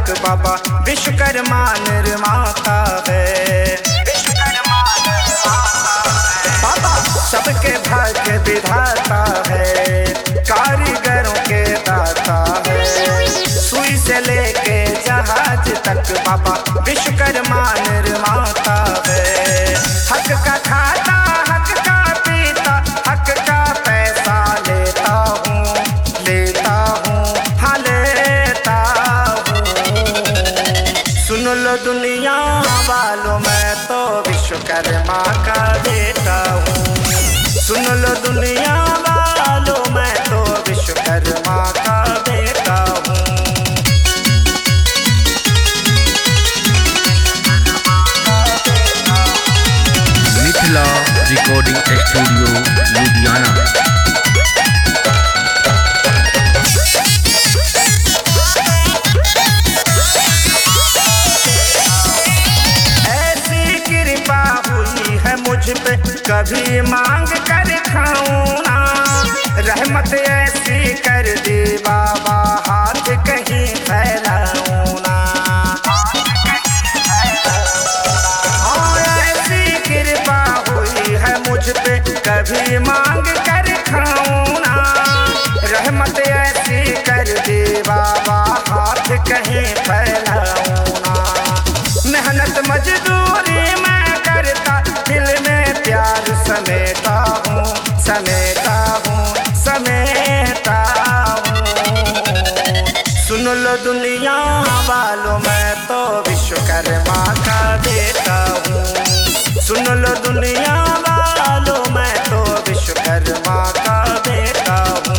तक बाबा विश्वकर्मा निर्माता है। विश्वकर्मा बाबा सबके भाग्य विधाता है, कारीगरों के दाता है। सुई से लेके जहाज तक बाबा विश्वकर्मा निर्माता है। हक का खाता हक का पीता हक का पैसा लेता हूँ हाँ लेता हूँ। सुन लो दुनिया वालों मैं तो विश्वकर्मा का बेटा हूँ। सुन लो दुनिया वालों मैं तो विश्वकर्मा का बेटा हूँ। Mithila recording studio Ludhiana. ऐसी कृपा हुई है मुझ पे कभी मांग कर खाऊं ना। रहमत ऐसी कर दी बाबा हाथ कहीं फैलाऊं ना। ऐसी कृपा हुई है मुझ पे कभी मांग कर खाऊं ना। रहमत ऐसी कर दी बाबा हाथ कहीं फैलाऊं ना। मेहनत मजदूरी मैं करता दिल में प्यार समेटा हूँ समेटा हूँ समेटा हूँ। सुन लो दुनिया वालों मैं तो विश्वकर्मा का बेटा हूँ। सुन लो दुनिया वालों मैं तो विश्वकर्मा का बेटा हूँ।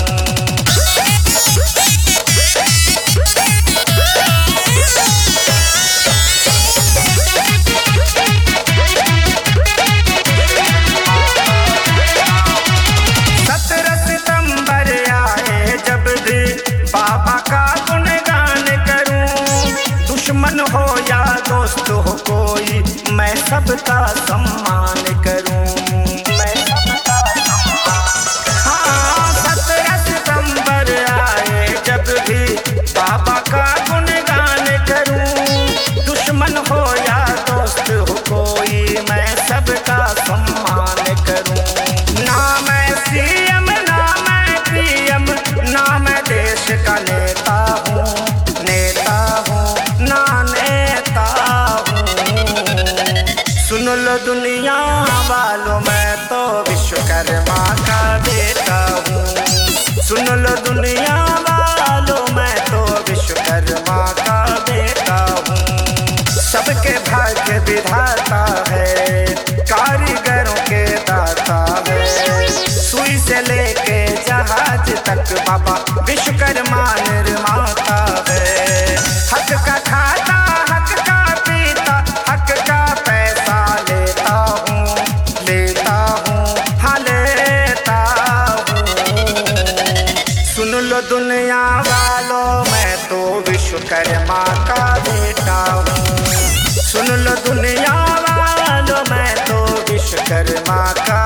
बाबा का गुणगान करूं, दुश्मन हो या दोस्त हो कोई मैं सबका सम्मान करूं। मैं सबका हाँ 17 सितंबर आए जब भी बाबा का गुणगान करूं। दुश्मन हो या दोस्त हो कोई मैं सबका सम्मान करूं। ना मैं सीएम ना मैं पीएम ना मैं देश का नेता हूँ ना नेता हूँ। सुन लो दुनिया वालों मैं तो विश्वकर्मा का बेटा हूँ। सुन लो दुनिया वालों मैं तो विश्वकर्मा का बेटा हूँ। सबके भाग्य विधाता है, कारीगरों के दाता है। सुई से लेके जहाज तक बाबा विश्वकर्मा निर्माता है। हक का खाता हक का पीता हक का पैसा लेता हूँ हाँ लेता हूँ। सुन लो दुनिया वालों मैं तो विश्वकर्मा का बेटा हूँ। सुन लो दुनिया वालों मैं तो विश्वकर्मा का